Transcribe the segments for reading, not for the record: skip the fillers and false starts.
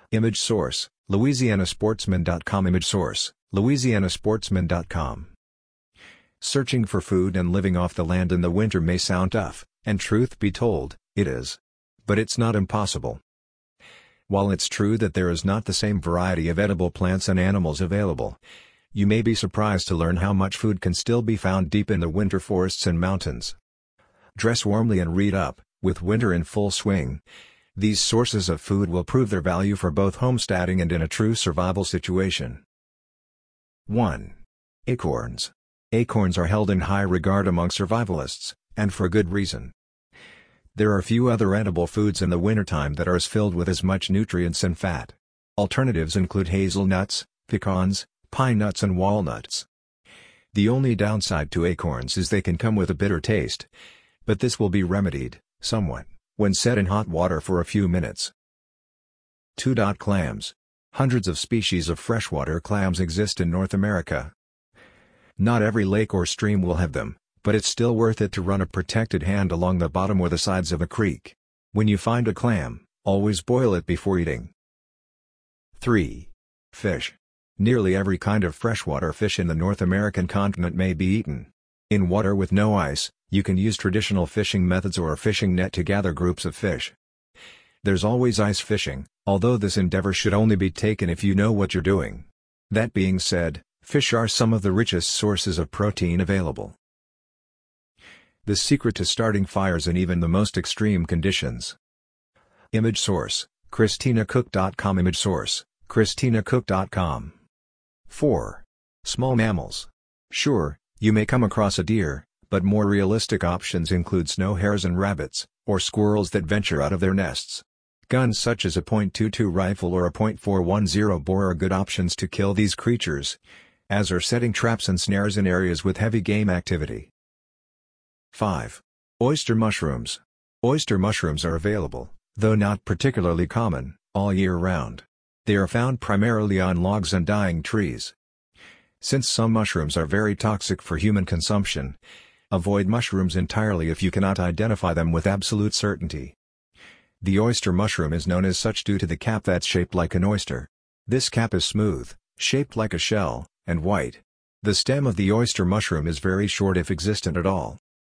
Image source, LouisianaSportsman.com. Image source, LouisianaSportsman.com. Searching for food and living off the land in the winter may sound tough, and truth be told, it is. But it's not impossible. While it's true that there is not the same variety of edible plants and animals available, you may be surprised to learn how much food can still be found deep in the winter forests and mountains. Dress warmly and read up. With winter in full swing, these sources of food will prove their value for both homesteading and in a true survival situation. 1. Acorns. Acorns are held in high regard among survivalists, and for good reason. There are few other edible foods in the wintertime that are filled with as much nutrients and fat. Alternatives include hazelnuts, pecans, pine nuts and walnuts. The only downside to acorns is they can come with a bitter taste, but this will be remedied, somewhat, when set in hot water for a few minutes. 2. Clams. Hundreds of species of freshwater clams exist in North America. Not every lake or stream will have them, but it's still worth it to run a protected hand along the bottom or the sides of a creek. When you find a clam, always boil it before eating. 3. Fish. Nearly every kind of freshwater fish in the North American continent may be eaten. In water with no ice, you can use traditional fishing methods or a fishing net to gather groups of fish. There's always ice fishing, although this endeavor should only be taken if you know what you're doing. That being said, fish are some of the richest sources of protein available. The secret to starting fires in even the most extreme conditions. Image source, ChristinaCook.com. Image source, ChristinaCook.com. 4. Small mammals. Sure, you may come across a deer, but more realistic options include snow hares and rabbits, or squirrels that venture out of their nests. Guns such as a .22 rifle or a .410 bore are good options to kill these creatures, as are setting traps and snares in areas with heavy game activity. 5. Oyster mushrooms. Oyster mushrooms are available, though not particularly common, all year round. They are found primarily on logs and dying trees. Since some mushrooms are very toxic for human consumption, avoid mushrooms entirely if you cannot identify them with absolute certainty. The oyster mushroom is known as such due to the cap that's shaped like an oyster. This cap is smooth, shaped like a shell, and white. The stem of the oyster mushroom is very short if existent at all.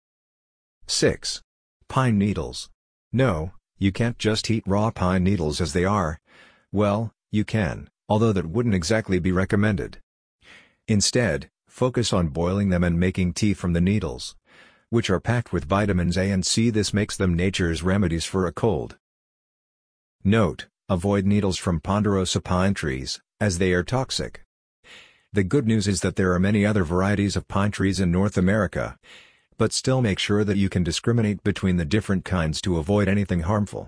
6. Pine needles. No, you can't just eat raw pine needles as they are. Well, you can, although that wouldn't exactly be recommended. Instead, focus on boiling them and making tea from the needles, which are packed with vitamins A and C. This makes them nature's remedies for a cold. Note: avoid needles from ponderosa pine trees, as they are toxic. The good news is that there are many other varieties of pine trees in North America, but still make sure that you can discriminate between the different kinds to avoid anything harmful.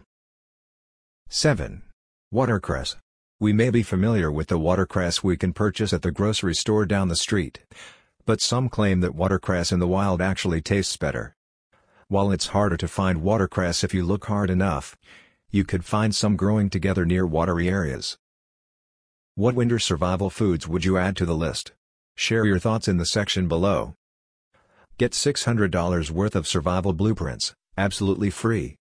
7. Watercress. We may be familiar with the watercress we can purchase at the grocery store down the street, but some claim that watercress in the wild actually tastes better. While it's harder to find watercress if you look hard enough, you could find some growing together near watery areas. What winter survival foods would you add to the list? Share your thoughts in the section below. Get $600 worth of survival blueprints, absolutely free.